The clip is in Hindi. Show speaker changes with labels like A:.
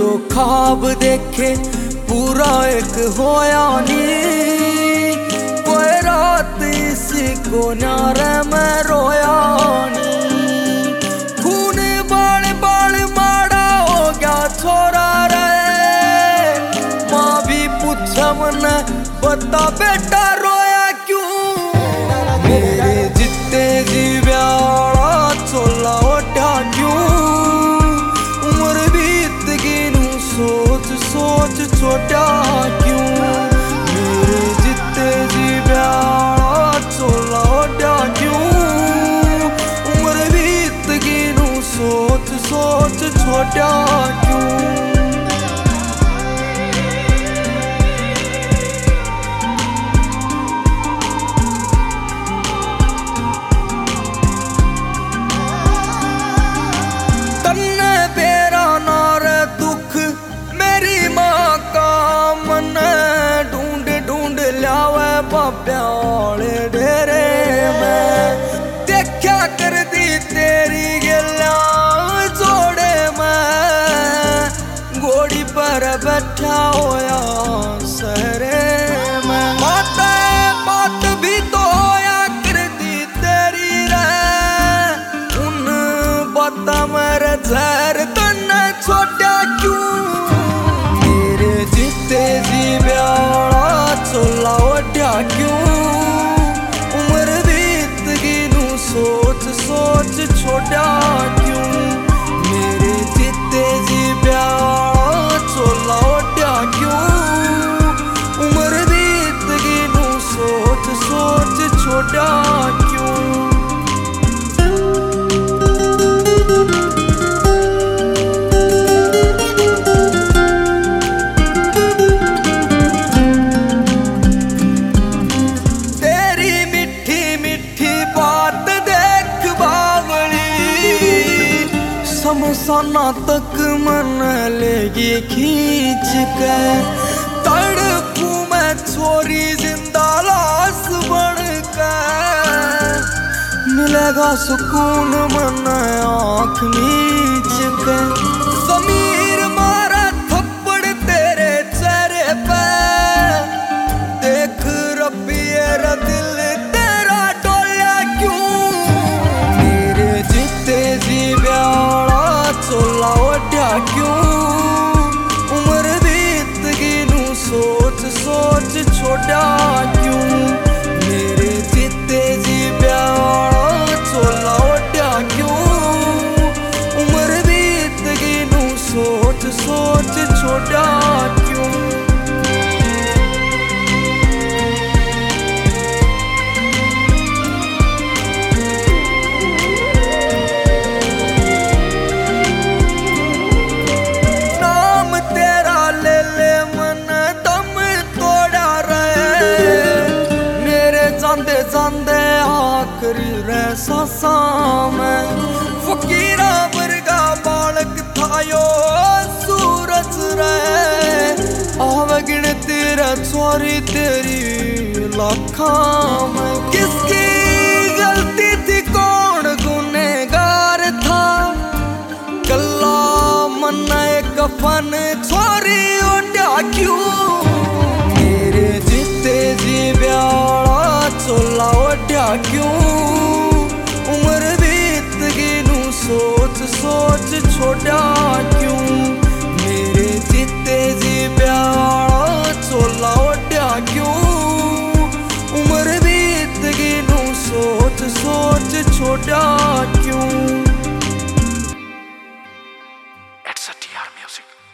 A: जो ख्वाब देखे पूरा एक होया नी। कोई रात इसको न्यारे में रोया नी। खून बाल बाल माड़ा हो गया छोरा रे। माँ भी पूछा मने बता बेटा रोया क्यों। मेरे जितने जी ब्याड़ा चोला उठा क्यों। उम्र बीत गई नू सोच सोच छोटा क्यों। मेरे जितने जी ब्याड़ा चोला उठा क्यों। उम्र बीत गई नू सोच सोच छोटा क्यों। प्याले डेरे में देखा कर दी तेरी गल्ला जोड़े में। घोड़ी पर बैठा होया सहरे में। बात भी तो होया कर दी तेरी रे। उन बाता मेरे जहर तन्ने छोटा क्यों। तेरे जिते जी ब्याड़ा चोला उठा क्यों। उम्र बीत गई नू सोच सोच छोटा क्यों। मेरे जिते जी ब्याड़ा चोला उठा क्यों। उम्र बीत गई नू सोच सोच छोटा क्यों। शमशाना तक मन लेगी खींच के। तड़पू मैं छोरी जिंदा लाश बन के। मिलेगा सुकून मन आँख मीच के। ज़मीर मारा थप्पड़ तेरे चेहरे पे। देख रब्बी ये दिल तेरा डोला क्यों। मेरे जिते जी ब्याड़ा चोला उठा क्यों। उम्र बीत गई नू सोच सोच छोटा क्यों। मेरे जिते जी ब्याड़ा चोला उठा क्यों। उम्र बीत गई नू सोच सोच छोटा क्यों। जांदे आखरी रे सासा में। फकीरा वर्गा बालक थायो सूरज रे। आवे गिनती रे छोरी तेरी लाखा में। किसकी गलती थी कौन गुनहगार था। कल्ला मन कफन छोरी उठा क्यों। मेरे जिते जी ब्याड़ा चोला उठा क्यों। उम्र बीत गई नू सोच सोच छोटा क्यों। मेरे जिते जी ब्याड़ा चोला उठा क्यों। उम्र बीत गई नू सोच सोच छोटा क्यों।
B: It's a TR Music.